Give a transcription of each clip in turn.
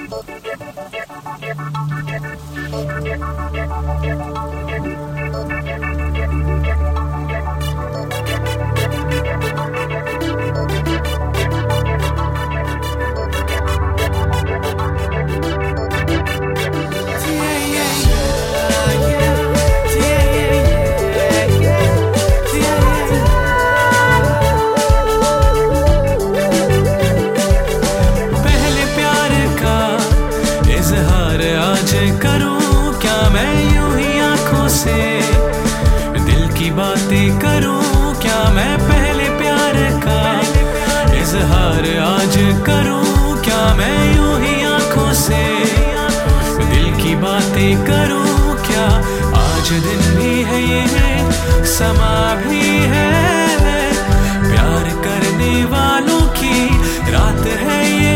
करूं क्या मैं यूं ही आंखों से दिल की बातें करूं क्या मैं पहले प्यार का इजहार आज करूं क्या मैं यूं ही आंखों से दिल की बातें करूं क्या आज दिन भी है ये समा भी है प्यार करने वालों की रात है ये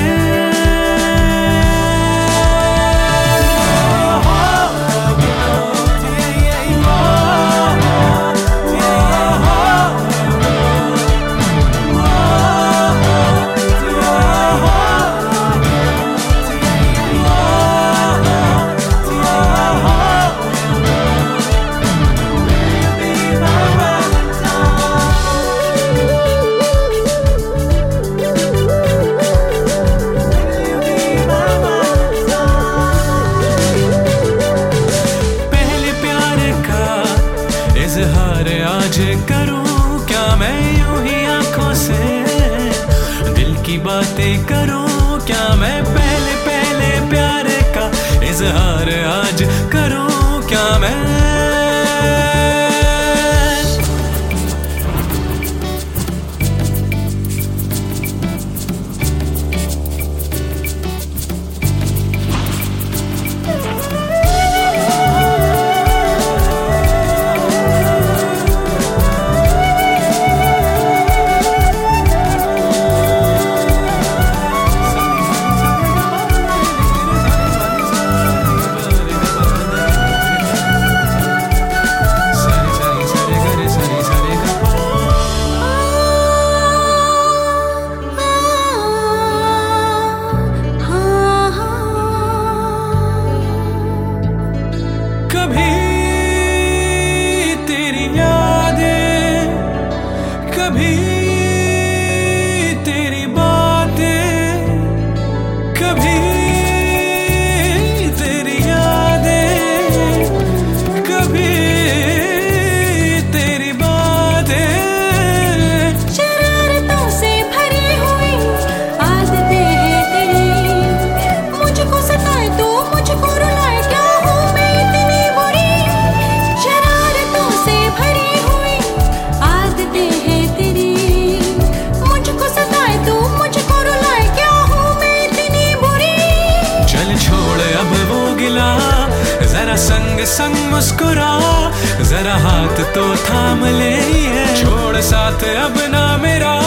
इजहार आज करूं क्या मैं यूं ही आंखों से दिल की बातें करूं क्या मैं पहले पहले प्यार का इजहार आज करूं क्या मैं कभी तेरी यादें कभी तेरी बातें कभी तेरी यादें कभी तेरी बातें शरारतों से भरी हुई आदतें हैं तेरी मुझको सताए तो मुझको रुलाए क्या हूँ मैं इतनी बुरी शरारतों से भरी हुई आदतें हैं तेरी मुझको सताए तो मुझको रुलाए क्या हूँ मैं इतनी बुरी चल छोड़ अब वो गिला जरा संग संग मुस्कुरा जरा हाथ तो थाम ले छोड़ साथ अब ना मेरा